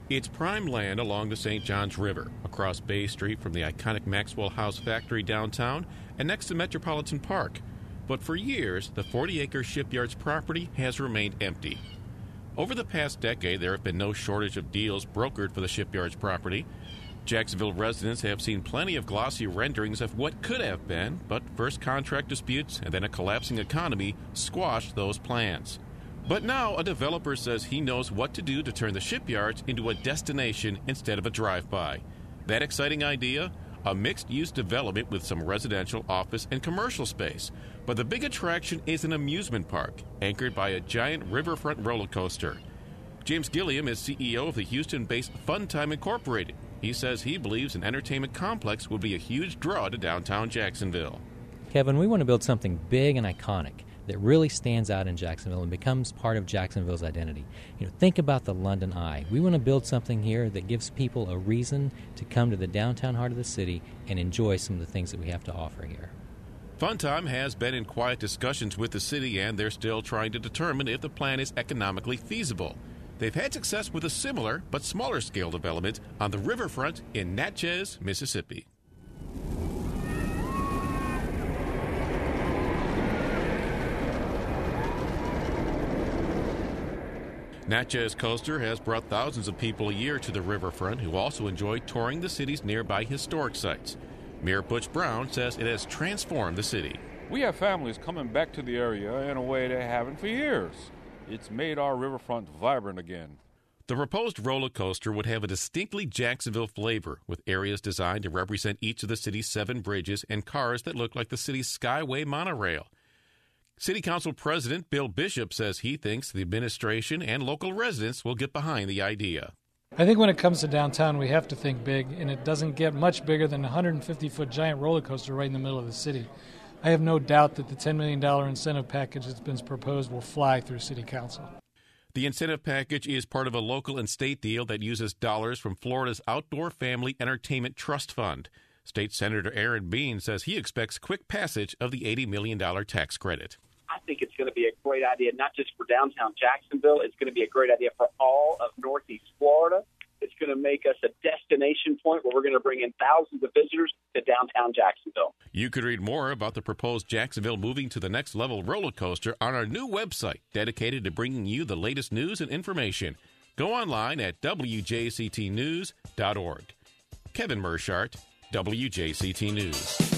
It's prime land along the St. Johns River, across Bay Street from the iconic Maxwell House factory downtown and next to Metropolitan Park. But for years, the 40-acre shipyard's property has remained empty. Over the past decade, there have been no shortage of deals brokered for the shipyard's property. Jacksonville residents have seen plenty of glossy renderings of what could have been, but first contract disputes and then a collapsing economy squashed those plans. But now a developer says he knows what to do to turn the shipyards into a destination instead of a drive-by. That exciting idea? A mixed-use development with some residential, office, and commercial space. But the big attraction is an amusement park, anchored by a giant riverfront roller coaster. James Gilliam is CEO of the Houston-based Funtime Incorporated. He says he believes an entertainment complex will be a huge draw to downtown Jacksonville. Kevin, we want to build something big and iconic that really stands out in Jacksonville and becomes part of Jacksonville's identity. Think about the London Eye. We want to build something here that gives people a reason to come to the downtown heart of the city and enjoy some of the things that we have to offer here. Funtime has been in quiet discussions with the city, and they're still trying to determine if the plan is economically feasible. They've had success with a similar but smaller scale development on the riverfront in Natchez, Mississippi. Natchez Coaster has brought thousands of people a year to the riverfront who also enjoy touring the city's nearby historic sites. Mayor Butch Brown says it has transformed the city. We have families coming back to the area in a way they haven't for years. It's made our riverfront vibrant again. The proposed roller coaster would have a distinctly Jacksonville flavor, with areas designed to represent each of the city's 7 bridges and cars that look like the city's Skyway monorail. City Council President Bill Bishop says he thinks the administration and local residents will get behind the idea. I think when it comes to downtown, we have to think big, and it doesn't get much bigger than a 150-foot giant roller coaster right in the middle of the city. I have no doubt that the $10 million incentive package that's been proposed will fly through City Council. The incentive package is part of a local and state deal that uses dollars from Florida's Outdoor Family Entertainment Trust Fund. State Senator Aaron Bean says he expects quick passage of the $80 million tax credit. I think it's going to be a great idea, not just for downtown Jacksonville. It's going to be a great idea for all of Northeast Florida. It's going to make us a destination point where we're going to bring in thousands of visitors to downtown Jacksonville. You could read more about the proposed Jacksonville moving to the next level roller coaster on our new website dedicated to bringing you the latest news and information. Go online at wjctnews.org. Kevin Mershart, WJCT News.